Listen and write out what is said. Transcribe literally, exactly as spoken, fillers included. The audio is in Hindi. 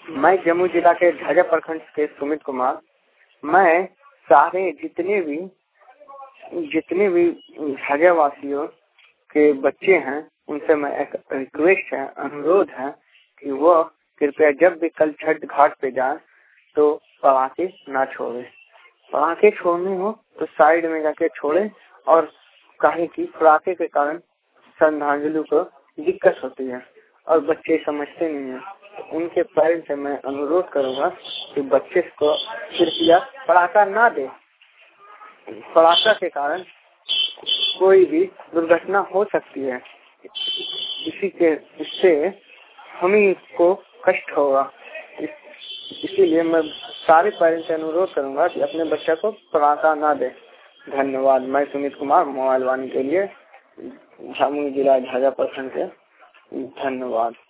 मैं जम्मू जिला के झाझा प्रखंड के सुमित कुमार। मैं सारे जितने भी जितने भी झाझा वासियों के बच्चे हैं उनसे मैं एक रिक्वेस्ट है, अनुरोध है कि वो कृपया जब भी कल छठ घाट पे जाए तो पटाखे ना छोड़े। पटाखे छोड़ने हो तो साइड में जाके छोड़े, और काहे की पटाखे के कारण श्रद्धांजलि को दिक्कत होती है और बच्चे समझते नहीं है। उनके पेरेंट्स से मैं अनुरोध करूंगा कि बच्चे को कृपया पटाखा ना दे। पटाखा के कारण कोई भी दुर्घटना हो सकती है, इसी के इससे हम ही को कष्ट होगा। इस, इसीलिए मैं सारे पेरेंट्स से अनुरोध करूंगा कि अपने बच्चे को पटाखा ना दे। धन्यवाद। मैं सुमित कुमार, मोबाइल वाणी के लिए, जम्मू जिला झाझा प्रखंड से। धन्यवाद।